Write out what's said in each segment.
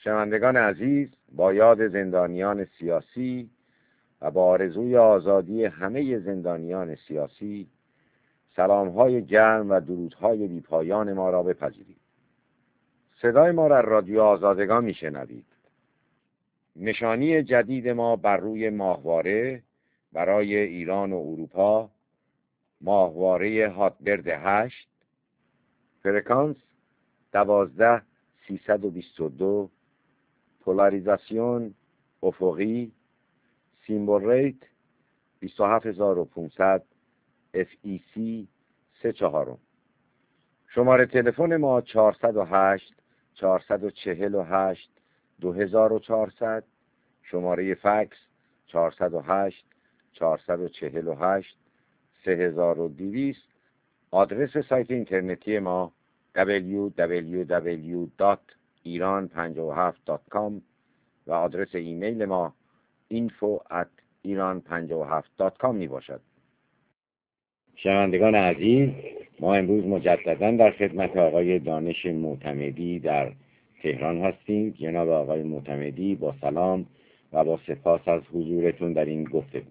شنوندگان عزیز، با یاد زندانیان سیاسی و با آرزوی آزادی همه زندانیان سیاسی، سلام‌های گرم و درودهای بی‌پایان ما را بپذیرید. صدای ما را رادیو آزادگان میشنوید. نشانی جدید ما بر روی ماهواره برای ایران و اروپا، ماهواره هاتبرد 8، فرکانس 12322، پولاریزاسیون افقی، سیمبل ریت 27500، FEC 34. شماره تلفن ما 408 448 2400، شماره فکس 408 448 3200. آدرس سایت اینترنتی ما www.iran57.com و آدرس ایمیل ما info@iran57.com می باشد. شنوندگان عزیز، ما امروز مجددا در خدمت آقای دانش معتمدی در تهران هستیم. جناب آقای معتمدی، با سلام و با سپاس از حضورتون در این گفتگو.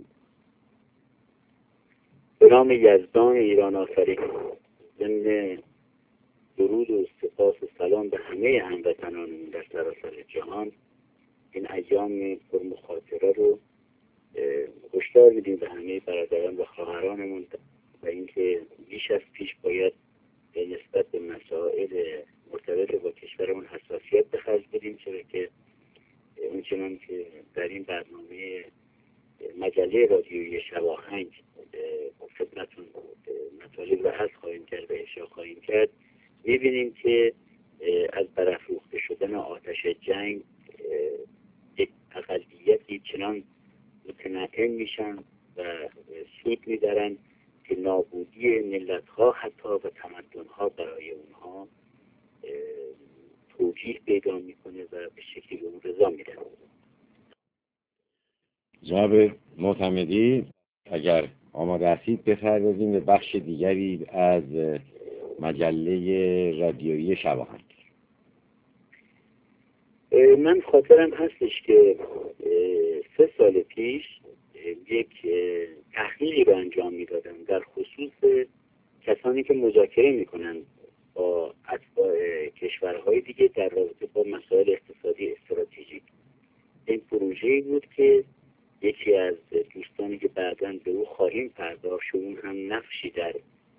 به نام یزدان ایران آفرین، ضمن درود و سپاس و سلام به همه هموطنانمون در سراسر جهان، این ایام پر مخاطره رو هشدار میدیم به همه برادران و خواهرانمون و اینکه بیش از پیش باید نسبت به مسائل مرتبط با کشورمون حساسیت به خرج بدیم، چرا که اونچنان که در این برنامه مجله رادیویی شواهنگ خدمتتون مطالب رو عرض خواهیم کرد و اشاره خواهیم کرد، می‌بینیم که از برافروخته شدن آتش جنگ یک اقلیتی چنان متنعم میشن و سود میبرن که نابودی ملت‌ها حتی و تمدن‌ها برای اونها توجیه پیدا میکنه و به شکلی به اون رضا میدن. جناب معتمدی، اگر آماده هستید بپردازیم به بخش دیگری از مجله رادیویی شواهنگ. من خاطرم هستش که 3 سال پیش یک تحقیقی رو انجام میدادم در خصوص کسانی که مذاکره میکنن با اتباع کشورهای دیگه در رابطه با مسائل اقتصادی استراتژیک. این پروژه‌ای بود که یکی از دوستانی که بعداً به او خواهیم پرداخت، اون هم نقشی در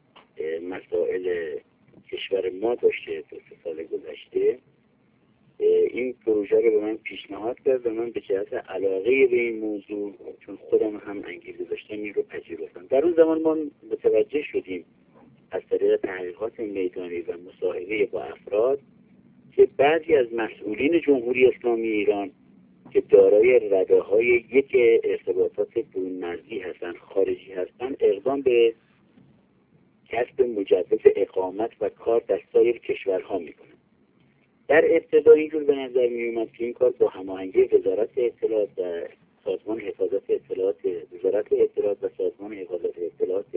مسائل کشور ما داشته 2 سال گذشته، این پروژه رو به من پیشنهاد کرد و من به جهت علاقه به این موضوع، چون خودم هم انگیزه داشتم، این رو پذیرفتم. در اون زمان ما متوجه شدیم از طریق تحقیقات میدانی و مصاحبه با افراد که بعضی از مسئولین جمهوری اسلامی ایران که دارای رده‌های یک ارتباطات برون‌مرزی هستن، خارجی هستن، اقدام به کسب مجوز اقامت و کار در سایر کشورها میکنن. در ابتدا اینجور به نظر می اومد که این کار با هماهنگی وزارت اطلاعات و سازمان حفاظت اطلاعات، وزارت اطلاعات و سازمان حفاظت اطلاعات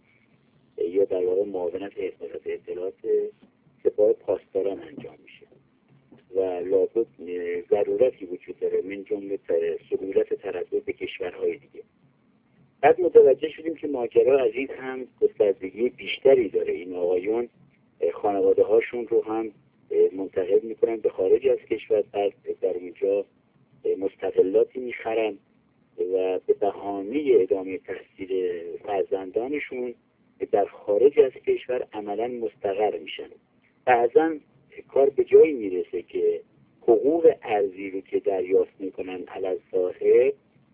یا در واقع معاونت حفاظت اطلاعات سپاه پاسداران انجام میشه و لابد ضرورتی وجود داره من جمله سهولت تردد به کشورهای دیگه. بعد متوجه شدیم که ماجرا از این هم گستردگی بیشتری داره. این آقایون خانواده هاشون رو هم منتقل میکنن به خارج از کشور، در اونجا مستقلاتی میخرن و به بهانه ادامه تحصیل فرزندانشون در خارج از کشور عملا مستقر میشن. بعضا کار به جایی میرسه که حقوق ارضی رو که دریافت میکنن علی ظاهر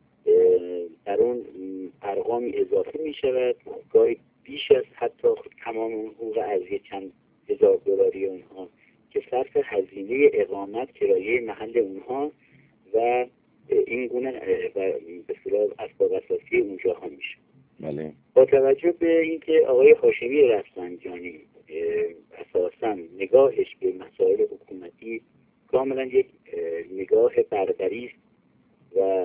در اون ارقامی اضافه میشود، گاهی بیش از حتی تمام اون حقوق ارضی چند هزار دلاری اونها که صرف هزینه اقامت، کرایه محل اونها و این گونه به اصطلاح اسباب اساسی اونجا ها میشه. بله. با توجه به اینکه آقای هاشمی رفسنجانی اساساً نگاهش به مسائل حکومتی کاملا یک نگاه بربری است و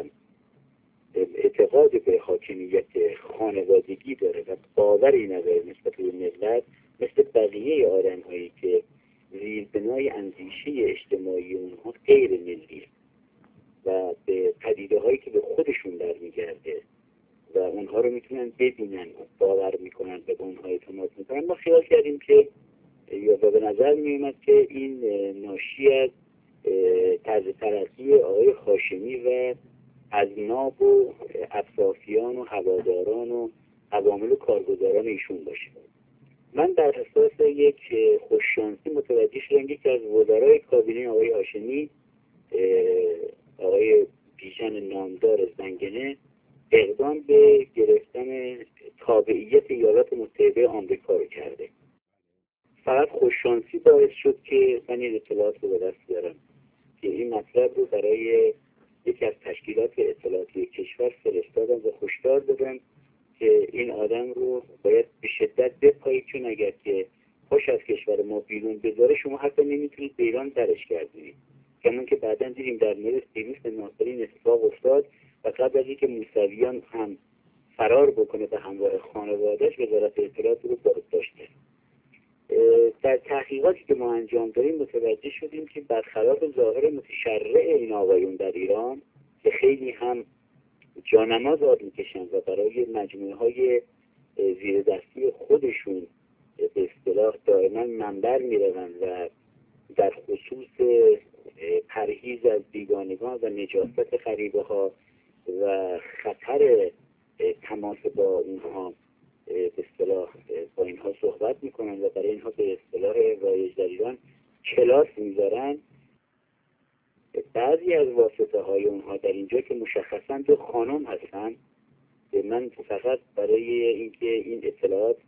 اعتقاد به حاکمیت خانوادگی داره و باوری نداره نسبت به ملت، مثل بقیه آدم‌هایی که زیربنای اندیشه اندیشه اجتماعی اونها غیر ملی و به پدیده هایی که به خودشون برمیگرده و اونها رو میتونن ببینن، باور میکنن، به اونها اعتماد میکنن. ما خیال کردیم که یا به نظر میومد که این ناشی از طرز ترقی آقای هاشمی و اذناب و اطرافیان و هواداران و عوامل و کارگزاران ایشون باشه. من بر اساس یک خوششانسی متوجه شدم که از وزرای کابینه آقای هاشمی، آقای بیژن نامدار زنگنه، اقدام به گرفتن تابعیت ایالات متحده آمریکا رو کرده. فقط خوششانسی باعث شد که من این اطلاعات رو به دست بیارم که این مطلب رو برای یکی از تشکیلات اطلاعاتی کشور فرستادم و هشدار دادم که این آدم رو باید به شدت بپایید، چون اگر که پاش از کشور ما بیرون بذاره شما حتی نمیتونید به ایران درش گردونید. همون که بعدا دیدیم در مورد سیروس ناصری اتفاق افتاد و قبل از اینکه موسویان هم فرار بکنه به همراه خانواده‌اش وزارت اطلاعات رو بازداشته. در تحقیقاتی که ما انجام دادیم متوجه شدیم که برخلاف ظاهر متشرع این آقایون در ایران که خیلی هم جانماز آب میکشن و برای مجموعه های زیر دستی خودشون به اصطلاح دائما منبر میروند و در خصوص پرهیز از بیگانگان و نجاست غریبه ها و خطر تماس با اونها به اصطلاح با اینها صحبت میکنن و برای اینها به اصطلاح رایج در ایران کلاس میذارن. بعضی از واسطه های اونها در اینجا که مشخصا دو خانم هستن، من فقط برای اینکه این اطلاعات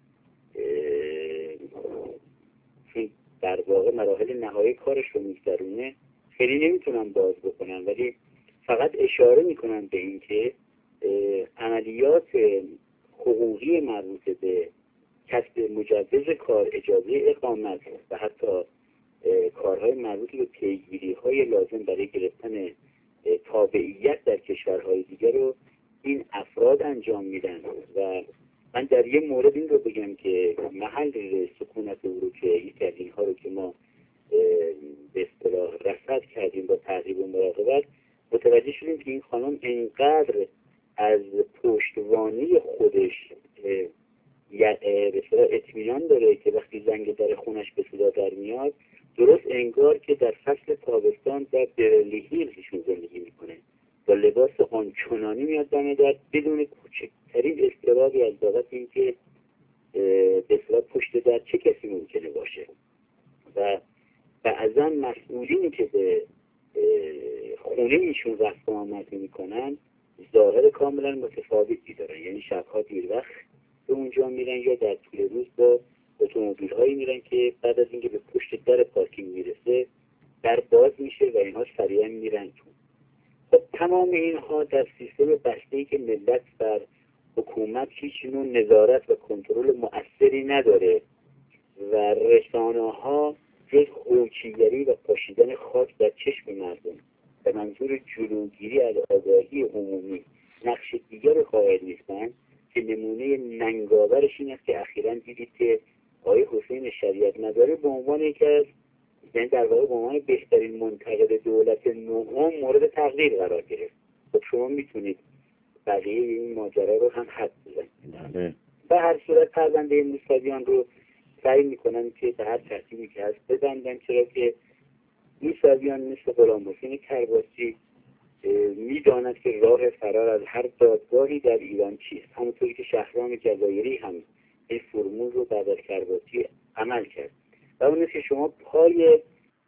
چون در واقع مراحل نهایی کارش رو میگذرونه خیلی نمیتونم باز بکنم، ولی فقط اشاره میکنم به اینکه عملیات حقوقی مربوط به کسب مجوز کار، اجازه اقامت و حتی کارهای مربوط به پیگیری‌های لازم برای گرفتن تابعیت در کشورهای دیگر رو این افراد انجام میدن. و من در یه مورد این رو بگم که محل سکونت او رو که یکی از اینها رو که ما به اصطلاح رصد کردیم با تعقیب و مراقبت، متوجه شدیم که این خانم انقدر از پشتوانی خودش به اصطلاح اطمینان داره که وقتی زنگ در خونش به صدا در میاد درست انگار که در فصل تابستان در بیورلی هیلز ایشون زندگی میکنه، با لباس آنچنانی میاد دم در بدون کوچکترین اضطرابی از بابت اینکه به اصطلاح پشت در چه کسی ممکنه باشه. و بعضا مسئولینی که به خونه ایشون رفت و آمد میکنن ظاهر کاملا متفاوتی دارن، یعنی شبها دیر وقت به اونجا میرن یا در طول روز با اتومبیل هایی میرن که بعد از اینکه به پشت در پارکینگ میرسه در باز میشه و اینها سریعا میرن تو. خب تمام اینها در سیستم بسته‌ای که ملت بر حکومت هیچ نوع نظارت و کنترل مؤثری نداره و رسانه ها جز خوچیگری و پاشیدن خاک در چشم مردم به منظور جلوگیری از آگاهی عمومی نقش دیگر قائل نیستند، که نمونه ننگاورش این است که اخیراً دیدید که آقای حسین شریعت مداری به عنوان یکی از یعنی در واقع به عنوان بهترین منتقد دولت نهم مورد تقدیر قرار گرفت. خب شما میتونید بقیه این ماجرا رو هم حد بزنید. به هر صورت پرونده موسویان رو سعی میکنن که به هر ترتیبی که هست ببندن، چرا که موسویان مثل غلام حسین کرباسی میداند که راه فرار از هر دادگاهی در ایران چیست، همونطوری که شهرام جزایری هم این فرمول رو بعد از کرباسی عمل کرد. و اون است که شما پای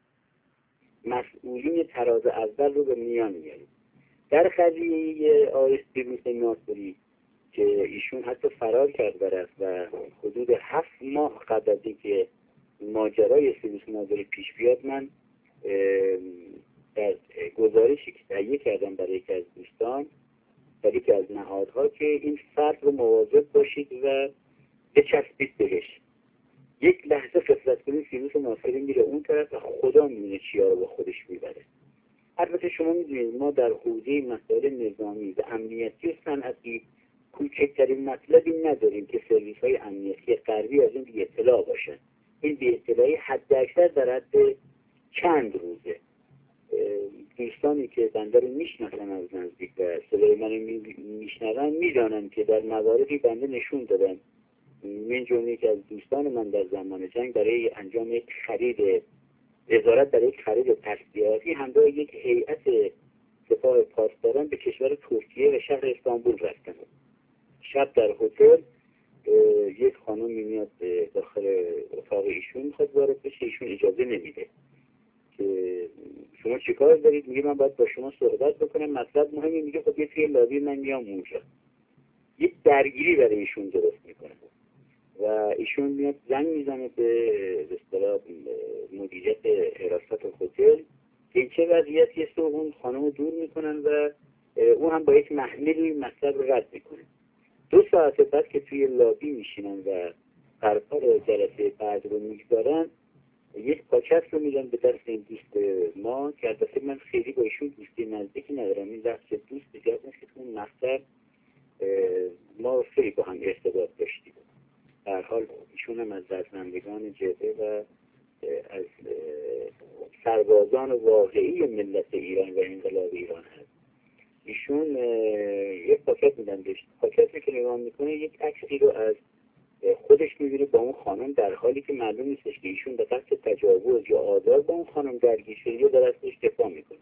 مسئولین تراز اول رو به میان میارید. در قضیه آقای سیروس ناصری که ایشون حتی فرار کرد برست و حدود 7 ماه قبل از اینکه ماجرای سیروس ناصری پیش بیاد، من در گزارشی که تهیه کردم برای یکی از دوستان در یکی از نهادها که این فرد رو مواظب باشید و بچسبید بهش. یک لحظه فطرت کنید سیروس ناصری میره اون طرف و خدا میدونه چیا رو با خودش میبره. البته شما میدونید ما در حوزه مسائل نظامی و امنیتی و صنعتی کوچکترین مطلبی نداریم که سرویس های امنیتی غربی از این بی اطلاع باشن. این بی اطلاعی حد اکثر در حد چند روزه. دوستانی که بنده رو میشناسن از نزدیک و صدای من میشنون میدانن که در مواردی بنده نشون دادم، من جمله که از دوستان من در زمان جنگ برای انجام یک خرید وزارت برای یک خرید تسلیحاتی همراه یک هیئت سپاه پاسداران به کشور ترکیه و شهر استانبول رفتن. شب در هتل یک خانمی میاد داخل اتاق ایشون، میخواد وارد بشه، ایشون اجازه نمیده که شما چیکار دارید؟ میگه من باید با شما صحبت بکنم، مطلب مهمی. میگه خب یه توی لابی من میام اونجا. یک درگیری برای ایشون درست میکنه و ایشون میاد زنگ میزنه به اصطلاح مدیریت حراست هتل که چه وضعیتیه. اون خانم رو دور میکنن و او هم با یک محملی مطلب رو رد میکنه. 2 ساعت بعد که توی لابی میشینن و قرار جلسه بعد رو میگذارن، یک پاکت رو میدن به دست این دوست ما که البته من خیلی با ایشون دوستی نزدیکی ندارم، این لحظه دوست بجرد نیست که تو اون مقطع ما خیلی با هم ارتباط داشتیم. در حال ایشون هم از رزمندگان جبهه و از سربازان واقعی ملت ایران و انقلاب ایران هست. ایشون یک پاکت میدن بهش. پاکتی که نگاه میکنه یک عکسی رو از خودش میبینه با اون خانم، در حالی که معلوم نیستش که ایشون به قصد تجاوز یا آزار با اون خانم درگیر شده یا در ازش دفاع میکنه.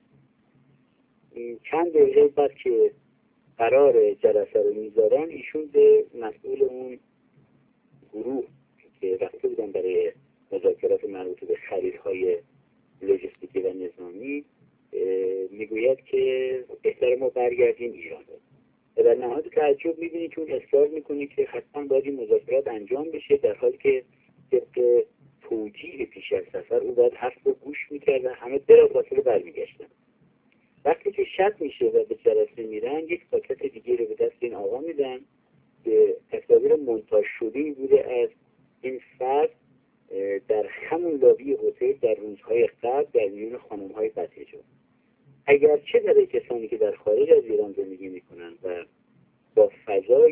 چند دقیقه بعد که قرار جلسه رو میذارن، ایشون به مسئول اون گروه که رفته بودن برای مذاکرات مربوط به خریدهای لوجستیکی و نظامی میگوید که بهتر ما برگردیم ایران. و در نهایت تعجب میبینی که اون اصرار میکنه که حتما باید این مذاکرات انجام بشه، در حالی که طبق توجیه پیش از سفر او باید حرف رو گوش میکرد و همه بلافاصله برمیگشتن. وقتی که شب میشه و به جلسه میرن، یک پاکت دیگه رو به دست این آقا میدن که تصاویر مونتاژ شده‌ای بوده از این فرد در همون لابی هتل در روزهای قبل در میون خانم‌های بدحجاب. اگرچه برای کسانی که در خارج از ایران زندگی میکنن و با فضای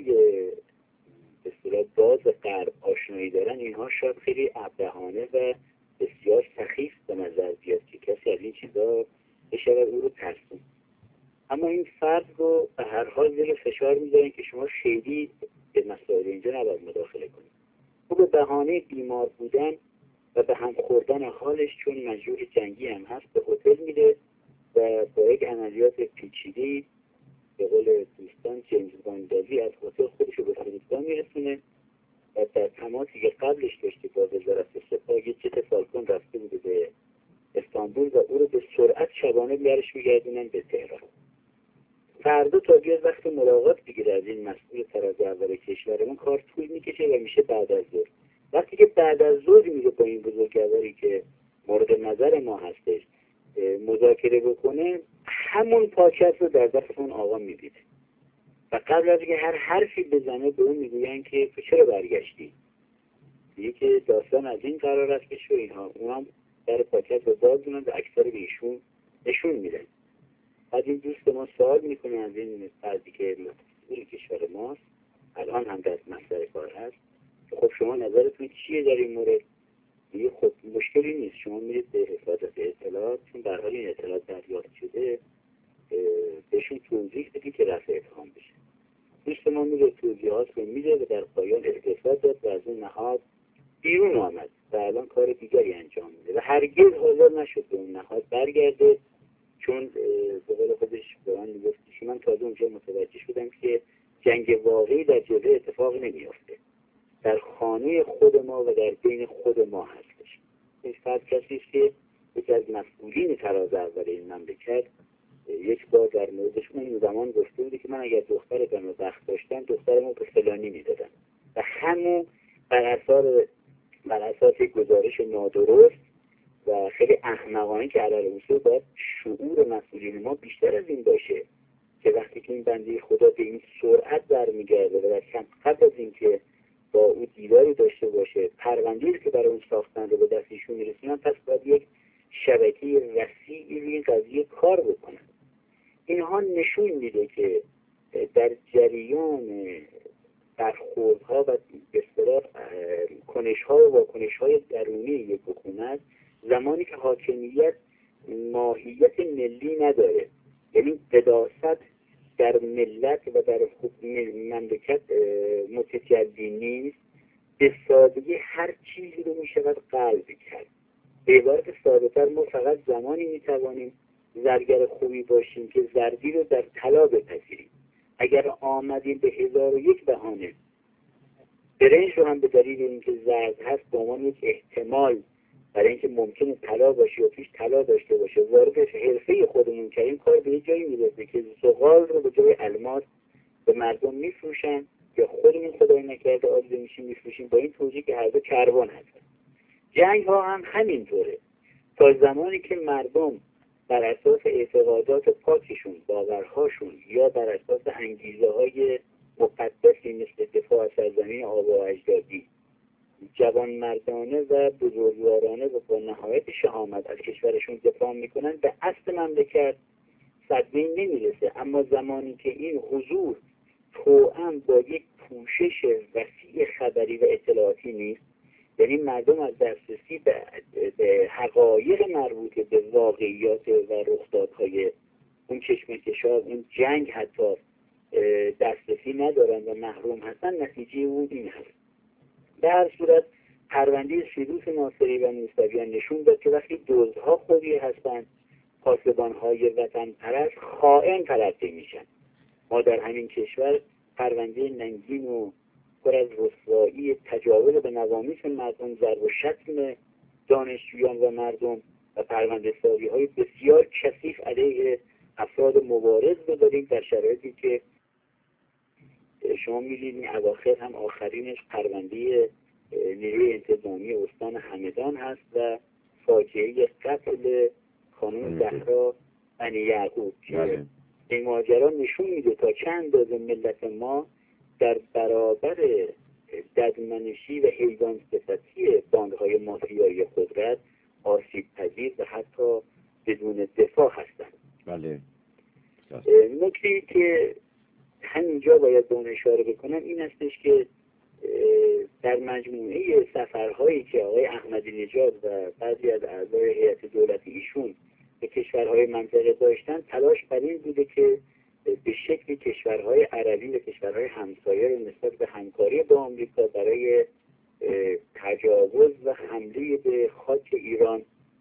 به اصطلاح باز غرب آشنایی دارن، اینها شاید خیلی ابلهانه و بسیار سخیف به نظر بیاد که کسی از این چیزا بشود او رو ترسون. اما این فرد رو به هر حال زیر فشار میذارن که شما خیلی به مسائل اینجا نباید مداخله کنید. او به بهانه بیمار بودن و به هم خوردن حالش، چون مجروح جنگی هم هست، به هتل میره و با یک عملیات پیچیده‌ای به قول دوستان جیمز باندازی از هتل خودش رو به فرودگاه میرسونه و در تماسی که قبلش داشته با وزارت سپاه، یک جت فالکون رفته بوده به استانبول و او رو به سرعت شبانه بیارش میگردونن به تهران. فردا تا بیاد وقت ملاقات بگیره از این مسئول تراز اول کشورمون، کار طول میکشه و میشه بعد از ظهر. وقتی که بعد از ظهر میگه با این بزرگواری که مورد نظر ما هستش مذاکره بکنه، همون پاکت رو در دست اون آقا میدیده و قبل از اینکه هر حرفی بزنه به اون میگوین که تو چرا برگشتی؟ میگه که داستان از این قرار است که اینها. اونم در پاکت رو باز دونن و اکثر به ایشون نشون میدن. بعد این دوست ما سوال میکنه از این فردی که مسئول کشور ماست، الان هم در مصدر کار هست، خب شما نظرتون چیه در این مورد؟ میگه خب مشکلی نیست، شما میرید به حفاظت اطلاعات، چون در حال این اطلاعات دریافت شده بهشون توضیح بدید که رفع اتهام بشه. دوست ما میره توضیحات رو میده و در پایان استعفا داد و از اون نهاد بیرون آمد و الان کار دیگری انجام میده و هرگز حاضر نشد به اون نهاد برگرده، چون به قول خودش به من میگفت که من تازه اونجا متوجه شدم که جنگ واقعی در جبهه اتفاق نمیافته، در خانه خود ما و در بین خود ما هستش. این فرد کسی است که یکی از مسئولین تراز اول این مملکت یک بار در موردش اون زمان گفته بوده که من اگر دخترم رو بخت داشتم دخترمو به فلانی میدادم و همون بر اساس گزارش نادرست و خیلی احمقانه که علی اصول باید شعور مسئولین ما بیشتر از این باشه که وقتی که این بنده خدا به این سرعت برمیگرده و قبل از این که با او دیداری داشته باشه پرونده‌ای که برای اون ساختن رو به دست ایشون میرسونن، پس باید یک شبکه وسیعی روی این قضیه کار بکنن. اینها نشون میده که در جریان برخوردها و به اصطلاح کنش‌ها و واکنش‌های درونی یک حکومت زمانی که حاکمیت ماهیت ملی نداره، یعنی قداست در ملت و در مملکت متجلی نیست، به سادگی هر چیزی رو می شود قلب کرد. به عبارت ساده تر، ما فقط زمانی می توانیم زرگر خوبی باشیم که زردی رو در طلا بپذیریم. اگر آمدیم به 1001 بهانه برنج رو هم به دلیل اینکه زرد هست به عنوان یک احتمال برای اینکه ممکنه طلا باشه یا توش طلا داشته باشه وارد حرفه خودمون کردیم، کار به جایی میرسه که زغال رو به جای الماس به مردم میفروشن یا خودمون خدای نکرده عاجز میشیم میفروشیم، با این توجیه که هر دو کربن هست. جنگ ها هم همینطوره. تا زمانی که مردم بر اساس اعتقادات پاکشون، باورهاشون یا بر اساس انگیزه های مقدسی مثل دفاع از سرزمین آبا و اجدادی جوانمردانه و بزرگوارانه و با نهایت شهامت از کشورشون دفاع میکنن، به اصل مملکت صدمه نمیرسه. اما زمانی که این حضور توأم با یک پوشش وسیع خبری و اطلاعاتی نیست، یعنی مردم از دسترسی به حقایق مربوط به واقعیات و رخدادهای اون کشمکش‌ها، اون جنگ حتی دسترسی ندارن و محروم هستن، نتیجه اون این هست. به هر صورت پرونده سیروس ناصری و موسویان نشون داد که وقتی دزدها خوبی هستن، پاسبان‌های وطن پرست خائن تلقی میشن. ما در همین کشور پرونده ننگین و پر از رسوایی تجاوز به نوامیس مردم، ضرب و شتم دانشجویان و مردم و پرونده سازی‌های بسیار کثیف علیه افراد مبارز داریم، در شرایطی که شما می‌بینید این اواخر هم آخرینش پرونده نیروی انتظامی استان همدان هست و فاجعه قتل خانم زهرا بنی یعقوب که این ماجرا نشون میده تا چند اندازه ملت ما در برابر ددمنشی و حیوان صفتی باندهای مافیایی قدرت آسیب پذیر و حتی بدون دفاع هستند. بله. نکته‌ای که همینجا باید به اون اشاره بکنم این هستش که در مجموعه سفرهایی که آقای احمدی نژاد و بعضی از اعضای هیئت دولتی ایشون به کشورهای منطقه داشتن، تلاش بر این بوده که به شکل کشورهای عربی و کشورهای همسایه رو نسبت به همکاری با آمریکا برای تجاوز و حمله به خاک ایران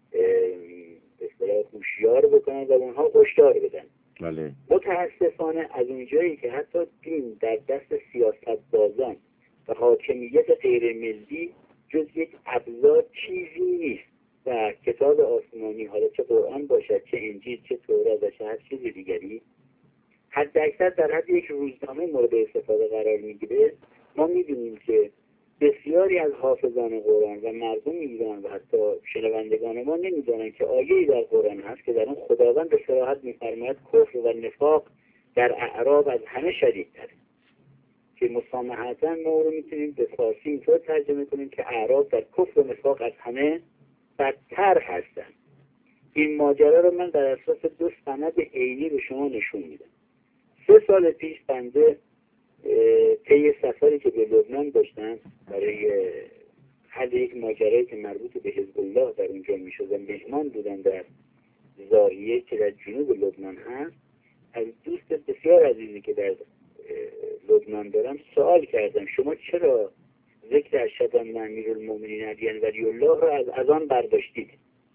به اصطلاح هوشیار بکنن و اونها هشدار بدن. بله. متاسفانه از اونجایی که حتی دین در دست سیاست‌بازان و حاکمیت غیر ملی جز یک ابزار چیزی نیست و کتاب آسمانی، حالا چه قرآن باشد چه انجیل چه تورات و چه هر چیز دیگری، حد اکثر در حد یک روزنامه مورد استفاده قرار میگیره. ما میدونیم که بسیاری از حافظان قرآن و مردم ایران و حتی شنوندگان ما نمیدونن که آیه‌ای در قرآن هست که در اون خداوند به صراحت می‌فرماید کفر و نفاق در اعراب از همه شدیدتره، که مسامحتاً ما رو میتونیم به فارسی اینطور ترجمه کنیم که اعراب در کفر و نفاق از همه بدتر هستن. این ماجرا رو من در اساس 2 سند عینی به شما نشون میدم. 3 سال پیش بنده طی سفری که به لبنان داشتم برای حل یک ماجرایی که مربوط به حزب الله در اونجا میشد و مهمان بودم در زاهیه که در جنوب لبنان هست، از دوست بسیار عزیزی که در لبنان دارم سوال کردم شما چرا ذکر اشهد ان امیرالمومنین علی ولی الله را از آن برداشتید،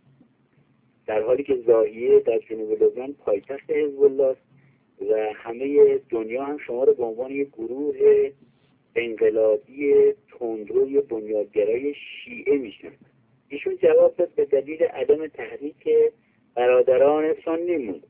در حالی که زاهیه در جنوب لبنان پایتخت حزب الله است و همه دنیا هم شما رو به عنوان یک گروه انقلابی تندروی بنیادگرای شیعه میشناسن. ایشون جواب داد به دلیل عدم تحریک برادران سنیمون.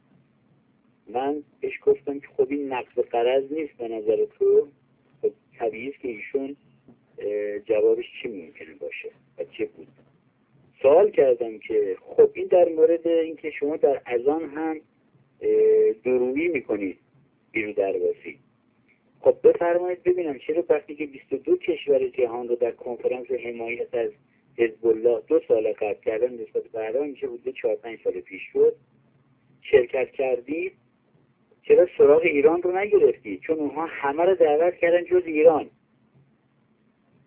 من بهش گفتم که خب این نقض قرض نیست به نظر تو؟ خب طبیعی است که ایشون جوابش چی ممکنه باشه و چه بود. سوال کردم که خب این در مورد اینکه شما در اذان هم درویی میکنید بیرو درواسی، خب بفرمایید ببینم چرا وقتی که 22 کشور جهان رو در کنفرانس حمایت از حزب الله 2 سال قبل کردن نسبت به الان میشه حدود 4-5 سال پیش شد شرکت کردید، چرا سراغ ایران رو نگرفتید؟ چون اونها همه رو دعوت کردن جز ایران.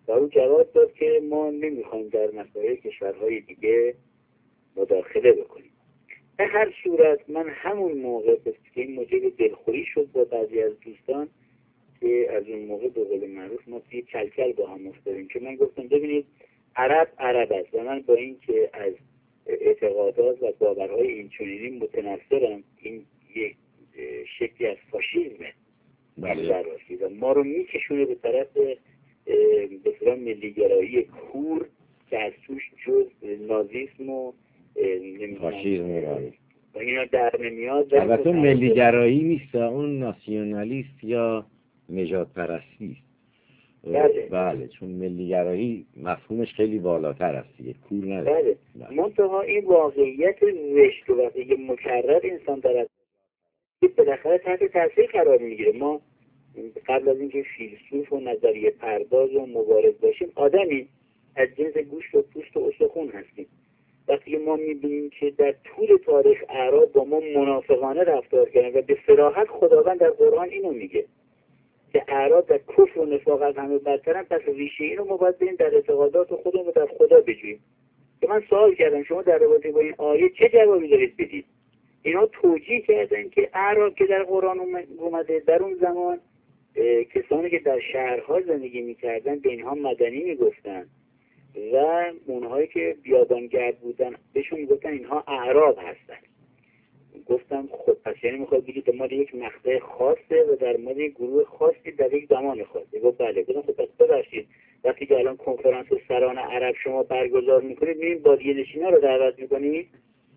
و او جواب داد که ما نمیخوایم در مسائل کشورهای دیگه مداخله بکنیم. به هر صورت من همون موقع که این موجب دلخوری شد با بعضی از دوستان که از اون موقع به قول معروف ما توی کلکل با هم افتادیم که من گفتم ببینید عرب است و من با این که از اعتقادات و باورهای اینچنینی متنفرم، این یک شکلی از فاشیسمه و ما رو میکشونه به طرف به اصطلاح ملیگرایی کور که از توش جز نازیسم و فاشیسم و اینا در نمیاد. البته ملیگرایی نیست، اون ناسیونالیست یا نژاد پرستی است. بله چون ملیگرایی مفهومش خیلی بالاتر است دیگه، کور نداره. بله منتها این واقعیت زشت و وقتی مکرر انسان دارد بالاخره تحت تاثیر قرار میگیره. ما قبل از اینکه فیلسوف و نظریه پرداز و مبارز باشیم آدمی از جنس گوشت و پوست و استخون هستیم. وقتی ما میبینیم که در طول تاریخ اعراب با ما منافقانه رفتار کردن و به صراحت خداوند در قرآن اینو میگه که اعراب در کفر و نفاق از همه بدترن، پس ریشه اینو ما باید بریم در اعتقادات خودمون و در خدا بجوییم. که من سوال کردم شما در رابطه با این آیه چه جوابی دارید بدید؟ اینا توجیه کردن که اعراب که در قرآن اومده در اون زمان کسانی که در شهرها زندگی میکردن به اینها مدنی میگفتن و اونهایی که بیابانگرد بودن بهشون میگفتن اینها اعراب هستن. گفتم خب پس یعنی میخواد بگید ما یک مقطع خاصه و در مورد یک گروه خاصی در یک زمان خاصی. گفت بله. گفتم خب پس ببخشید وقتی که الان کنفرانس سران عرب شما برگزار میکنید میرین بادیه نشینا رو دعوت میکنید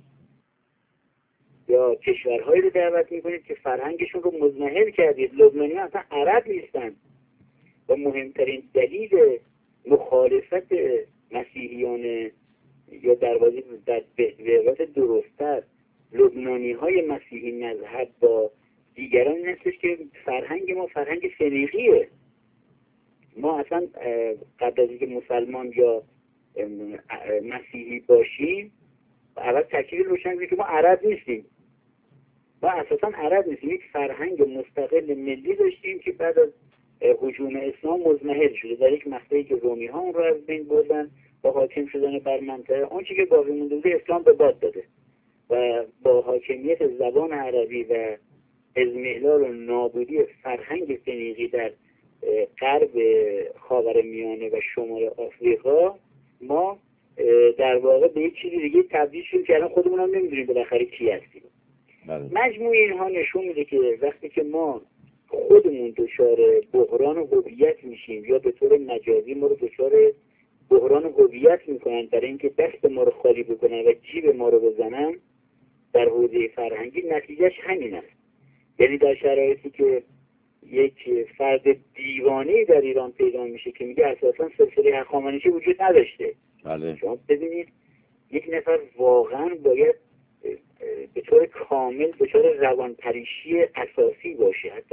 یا کشورهایی رو دعوت میکنید که فرهنگشون رو مزمحل کردید؟ لبنانی ها اصلا عرب نیستن و مهمترین دلیل مخالفت مسیحیان یا در واقع درست‌تر لبنانی های مسیحی مذهب با دیگران این هستش که فرهنگ ما فرهنگ فنیقیه. ما اصلا قبل از اینکه مسلمان یا مسیحی باشیم اول تکلیف روشن کنیم که ما عرب نیستیم. ما اساسا عرب نیستیم، یک فرهنگ مستقل ملی داشتیم که بعد از هجوم اسلام مزمحل شده در یک مقطعی که رومی ها اون رو از بین بردن با حاکم شدن بر منطقه. اون چیزی که باقی مونده بوده اسلام به باد داده و با حاکمیت زبان عربی و اضمحلال و نابودی فرهنگ فنیقی در غرب خاورمیانه و شمال آفریقا ما در واقع به یک چیزی دیگه تبدیل شدیم که الان خودمون هم نمیدونیم بالاخره کی هستیم. مجموع اینها نشون میده که وقتی که ما خودمون دچار بحران هویت میشیم یا به طور مجازی ما رو دچار بحران هویت میکنن برای اینکه دست ما رو خالی بکنن و جیب ما رو بزنن در حوزه فرهنگی، نتیجهش همین است. یعنی در شرایطی که یک فرد دیوانه در ایران پیدا میشه که میگه اساسا سلسله هخامنشی وجود نداشته. بله. شما ببینید یک نفر واقعا باید به طور کامل دچار روانپریشی اساسی باشه، حتی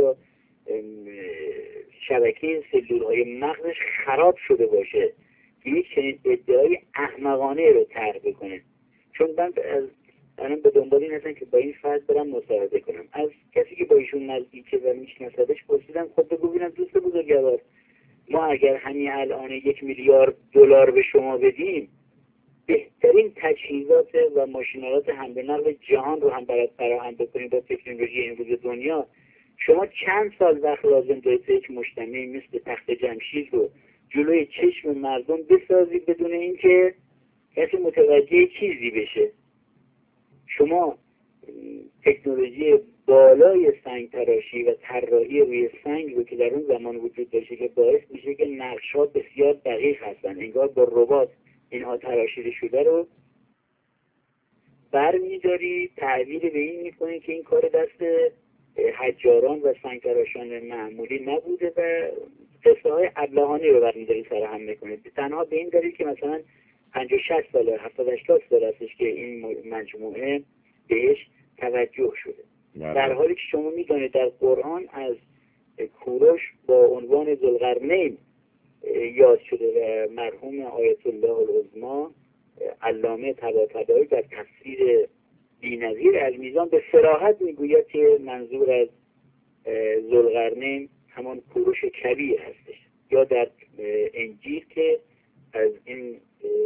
شبکه سلولهای مغزش خراب شده باشه که یک چنین ادعای احمقانه رو طرح بکنه. چون من الان به دنبال این هستم که با این فرد برم مصاحبه کنم. از کسی که با ایشون نزدیکه و میشناسدش پرسیدم خب بگو ببینم دوست بزرگوار ما اگر همین الان 1 میلیارد دلار به شما بدیم بهترین تجهیزات و ماشینالات حمل و نقل جهان رو هم برات فراهم بکنیم با تکنولوژی امروز دنیا، شما چند سال وقت لازم دارید تا یک مجتمعی مثل تخت جمشید رو جلوی چشم مردم بسازید بدون اینکه کسی متوجه چیزی بشه؟ شما تکنولوژی بالای سنگ تراشی و طراحی روی سنگ رو که در اون زمان وجود داشته که باعث میشه که نقش‌ها بسیار دقیق هستن، انگار با ربات اینها تراشیده شده رو برمی‌داری تعبیر به این می‌کنی که این کار دست حجاران و سنگ تراشان معمولی نبوده و قصه های ابلهانه رو برمی‌داری سرهم می‌کنید. تنها به این دلیل که مثلا 50-60 ساله 70-80 سال هستش که این مجموعه بهش توجه شده. در حالی که شما می‌دونید در قرآن از کوروش با عنوان ذوالقرنین یاد شده و مرحوم آیت الله العظما علامه طباطبایی در تفسیر بی‌نظیر المیزان به صراحت میگوید که منظور از ذوالقرنین همان کوروش کبیر هستش. یا در انجیل که از این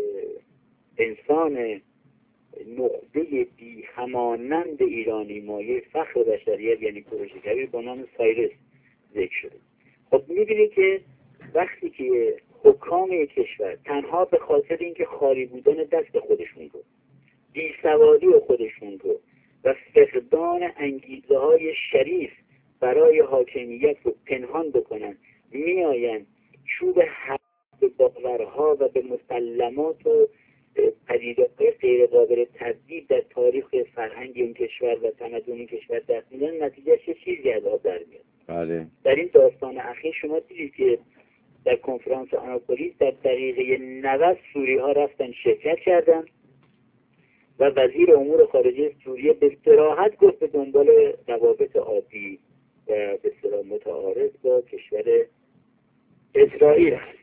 انسان نخبه بی همانند ایرانی مایه فخر بشریت یعنی کوروش کبیر با نام سایرس ذکر شده. خب می‌بینید که وقتی که حکام یک کشور تنها به خاطر اینکه خالی بودن دست خودشون رو، بیسوادی خودشون رو و فقدان انگیزه های شریف برای حاکمیت رو پنهان بکنن، میآیند چوب حق به باورها و به مسلمات و پدیده‌های غیر قابل تبدیل در تاریخ فرهنگ این کشور و تمدن این کشور دست میدن، نتیجه چه چیزی از آب در میاد. بله. در این داستان اخیر شما دیدید که در کنفرانس آناپولیس در دقیقه 90 سوری ها رفتن شرکت کردن و وزیر امور خارجه سوریه به صراحت گفت به دنبال روابط عادی و به صراحت متعارض با کشور اسرائیل هست.